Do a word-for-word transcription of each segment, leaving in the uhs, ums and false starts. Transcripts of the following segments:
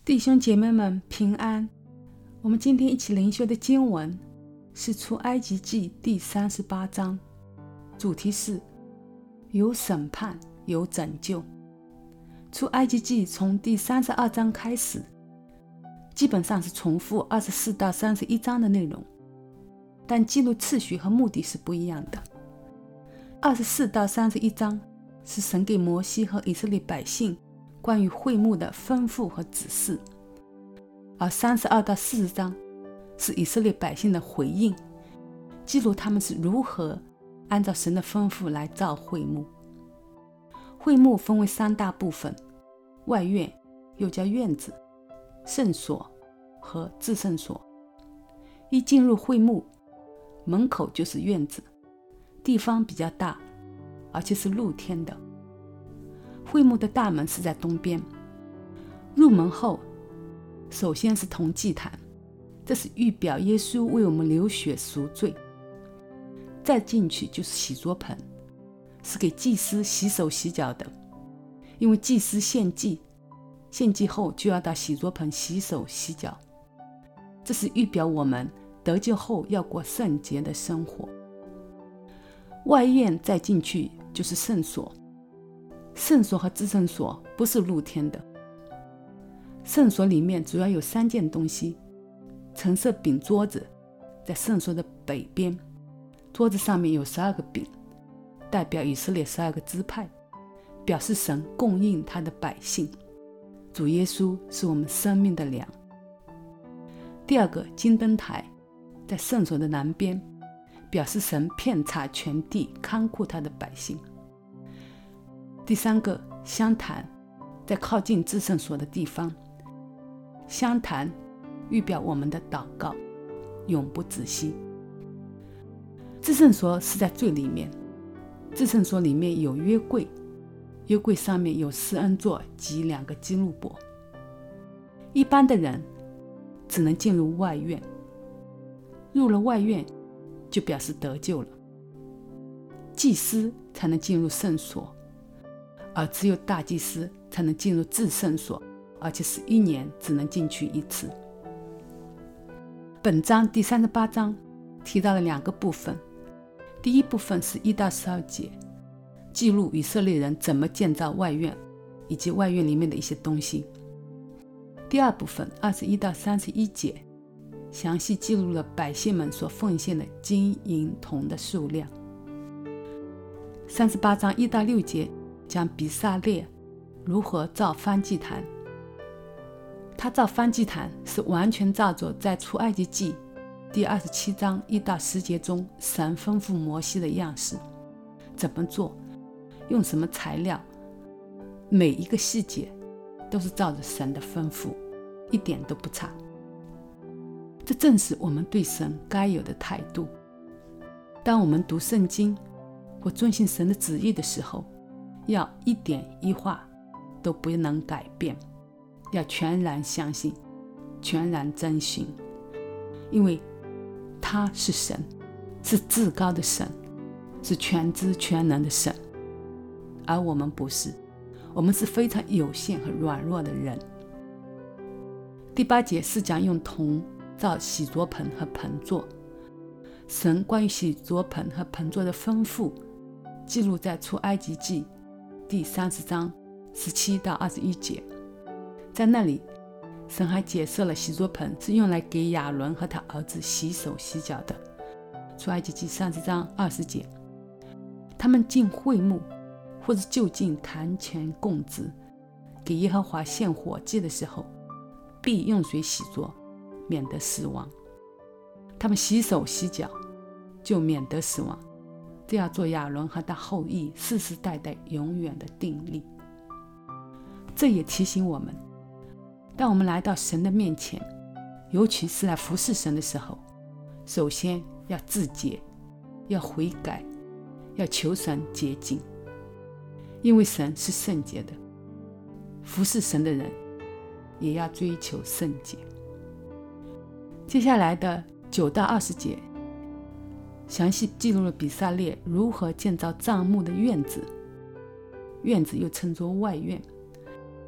弟兄姐妹们平安。我们今天一起灵修的经文是出埃及记第三十八章，主题是有审判有拯救。出埃及记从第三十二章开始，基本上是重复二十四到三十一章的内容，但记录次序和目的是不一样的。二十四到三十一章是神给摩西和以色列百姓关于会幕的吩咐和指示，而三十二到四十章是以色列百姓的回应，记录他们是如何按照神的吩咐来造会幕。会幕分为三大部分，外院又叫院子、圣所和至圣所。一进入会幕，门口就是院子，地方比较大，而且是露天的。会幕的大门是在东边。入门后，首先是铜祭坛，这是预表耶稣为我们流血赎罪。再进去就是洗濯盆，是给祭司洗手洗脚的，因为祭司献祭，献祭后就要到洗濯盆洗手洗脚，这是预表我们得救后要过圣洁的生活。外院再进去就是圣所，圣所和至圣所不是露天的。圣所里面主要有三件东西，橙色饼桌子在圣所的北边，桌子上面有十二个饼，代表以色列十二个支派，表示神供应他的百姓。主耶稣是我们生命的粮。第二个金灯台在圣所的南边，表示神遍察全地，看顾他的百姓。第三个香坛在靠近至圣所的地方，香坛预表我们的祷告永不止息。至圣所是在最里面，至圣所里面有约柜，约柜上面有施恩座及两个基路伯。一般的人只能进入外院，入了外院就表示得救了。祭司才能进入圣所，而只有大祭司才能进入至圣所，而且是一年只能进去一次。本章第三十八章提到了两个部分，第一部分是一到十二节，记录以色列人怎么建造外院以及外院里面的一些东西。第二部分二十一到三十一节详细记录了百姓们所奉献的金银铜的数量。三十八章一到六节讲比撒列如何造燔祭坛。他造燔祭坛是完全照着在出埃及记第二十七章一到十节中神吩咐摩西的样式，怎么做，用什么材料，每一个细节都是照着神的吩咐，一点都不差。这正是我们对神该有的态度。当我们读圣经或遵行神的旨意的时候，要一点一画都不能改变，要全然相信，全然遵行，因为他是神，是至高的神，是全知全能的神，而我们不是，我们是非常有限和软弱的人。第八节是讲用铜造洗濯盆和盆座。神关于洗濯盆和盆座的吩咐记录在出埃及记第三十章十七到二十一节。在那里，神还解释了洗濯盆是用来给亚伦和他儿子洗手洗脚的。出埃及记三十章二十节，他们进会幕或者就近坛前供职，给耶和华献火祭的时候，必用水洗濯，免得死亡。他们洗手洗脚，就免得死亡。这要做亚伦和他后裔世世代代永远的定例。这也提醒我们，当我们来到神的面前，尤其是来服侍神的时候，首先要自洁，要悔改，要求神洁净，因为神是圣洁的，服侍神的人也要追求圣洁。接下来的九到二十节详细记录了比撒列如何建造帐幕的院子，院子又称作外院，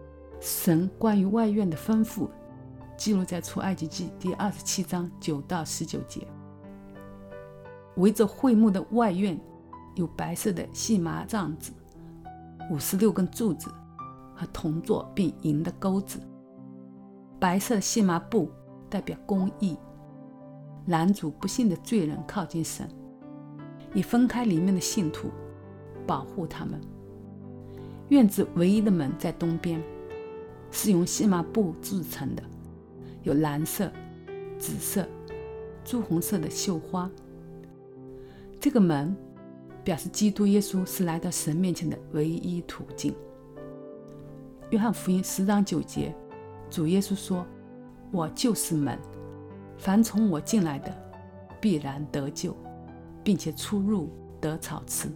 神关于外院的吩咐记录在出埃及记第二十七章九到十九节。围着会幕的外院有白色的细麻帐子，五十六根柱子和铜座并银的钩子。白色的细麻布代表公义，拦阻不幸的罪人靠近神，以分开里面的信徒，保护他们。院子唯一的门在东边，是用细麻布制成的，有蓝色、紫色、朱红色的绣花。这个门表示基督耶稣是来到神面前的唯一途径。约翰福音十章九节，主耶稣说：我就是门，凡从我进来的必然得救，并且出入得草吃。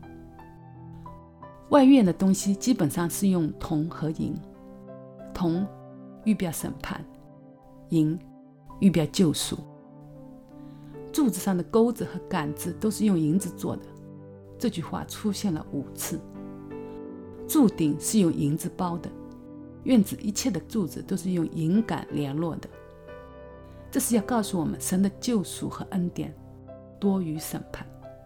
外院的东西基本上是用铜和银，铜预表审判，银预表救赎。柱子上的钩子和杆子都是用银子做的，这句话出现了五次。柱顶是用银子包的，院子一切的柱子都是用银杆联络的。这是要告诉我们，神的救赎和恩典多于审判。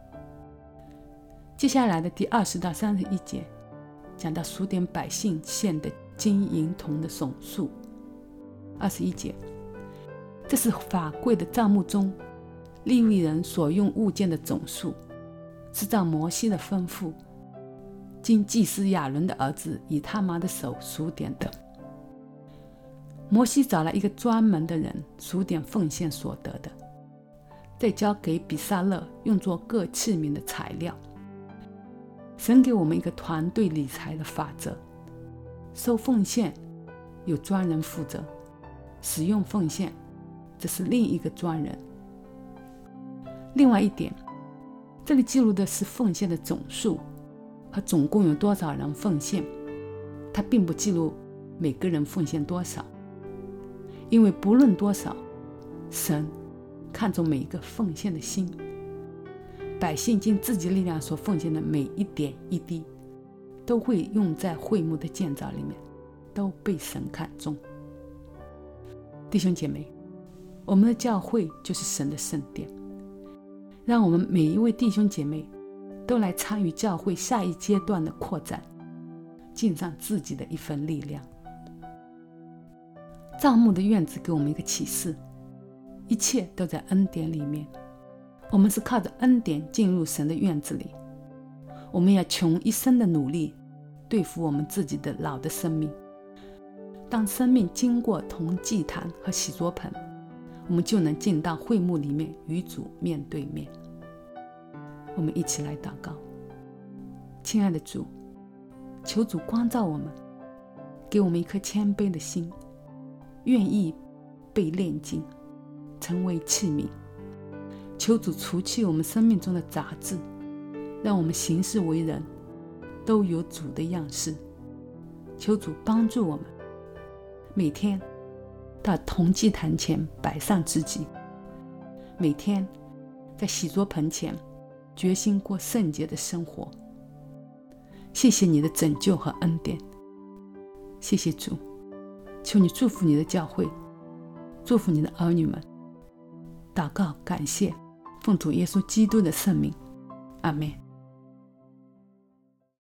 接下来的第二十到三十一节讲到数点百姓献的金银铜的总数。二十一节，这是法柜的帐幕中利未人所用物件的总数，是照摩西的吩咐，经祭司亚伦的儿子以他玛的手数点的。摩西找来一个专门的人数点奉献所得的，再交给比撒勒用作各器皿的材料。神给我们一个团队理财的法则，收奉献有专人负责，使用奉献这是另一个专人。另外一点，这里记录的是奉献的总数和总共有多少人奉献，它并不记录每个人奉献多少，因为不论多少，神看重每一个奉献的心。百姓尽自己力量所奉献的每一点一滴，都会用在会幕的建造里面，都被神看重。弟兄姐妹，我们的教会就是神的圣殿，让我们每一位弟兄姐妹都来参与教会下一阶段的扩展，尽上自己的一份力量。帐幕的院子给我们一个启示，一切都在恩典里面。我们是靠着恩典进入神的院子里，我们要穷一生的努力对付我们自己的老的生命。当生命经过铜祭坛和洗濯盆，我们就能进到会幕里面与主面对面。我们一起来祷告。亲爱的主，求主光照我们，给我们一颗谦卑的心，愿意被炼净，成为器皿。求主除去我们生命中的杂质，让我们行事为人都有主的样式。求主帮助我们，每天到铜祭坛前摆上自己，每天在洗濯盆前决心过圣洁的生活。谢谢你的拯救和恩典，谢谢主，求你祝福你的教会，祝福你的儿女们。祷告感谢，奉主耶稣基督的圣名，阿们。